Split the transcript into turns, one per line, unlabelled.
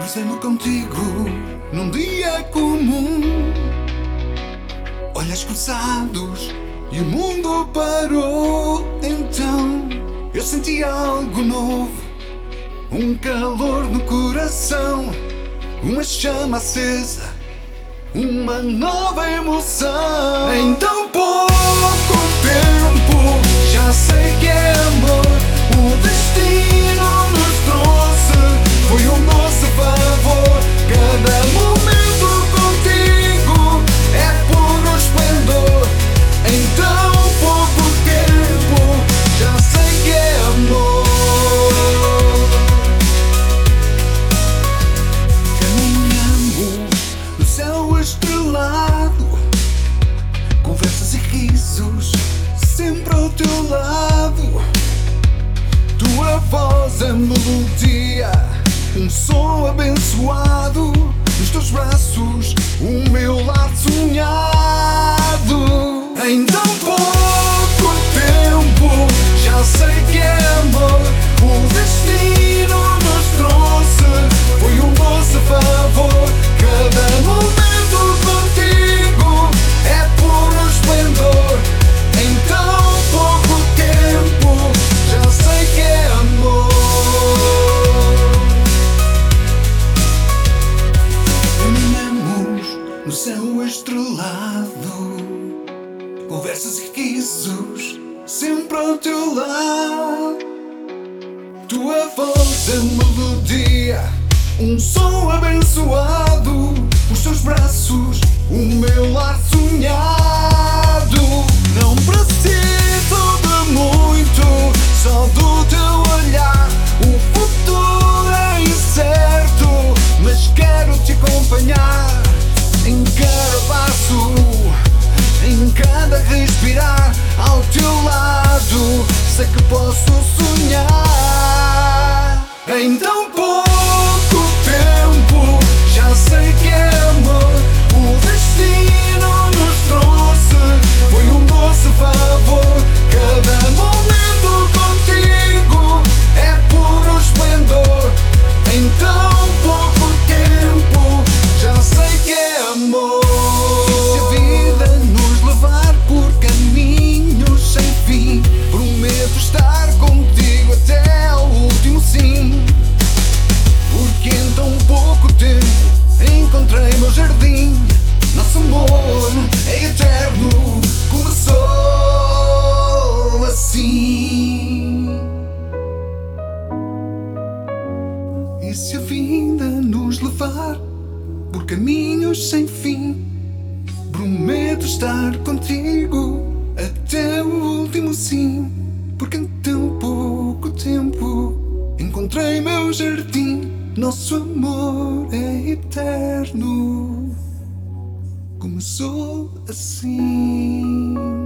Cruzei-me contigo num dia comum, olhos cruzados e o mundo parou. Então eu senti algo novo, um calor no coração, uma chama acesa, uma nova emoção. Em tão pouco tempo já sei que é amor. O destino nos trouxe, foi um nosso favor. Cada momento contigo é puro esplendor. Em tão pouco tempo já sei que é amor. Caminhamos no céu estrelado, conversas e risos sempre ao teu lado. Tua voz é melodia, um som abençoado. Nos teus braços o meu lar sonhado. Em tão pouco tempo já sei que é amor. O destino nos trouxe, foi um doce favor. Cada momento contigo é puro esplendor. Em tão pouco tempo já sei que é amor. Caminhamos no céu estrelado, conversas e risos sempre ao teu lado. Tua voz é melodia, um som abençoado. Os teus braços, o meu lar sonhado. Não preciso de muito, só do teu olhar. O futuro é incerto, mas quero te acompanhar. Em cada passo, em cada respirar, ao teu lado, sei que posso sonhar. Em tão pouco tempo já sei que é amor. O destino nos trouxe, foi um doce favor. Cada momento contigo é puro esplendor. Em tão pouco tempo já sei que é amor. Se a vida nos levar por caminhos sem fim, prometo estar contigo até ao último sim. Porque em tão pouco tempo encontrei meu jardim. Nosso amor é eterno, começou assim. E se a vida nos levar por caminhos sem fim, prometo estar contigo até o último sim. Porque em tão pouco tempo encontrei meu jardim. Nosso amor é eterno, começou assim.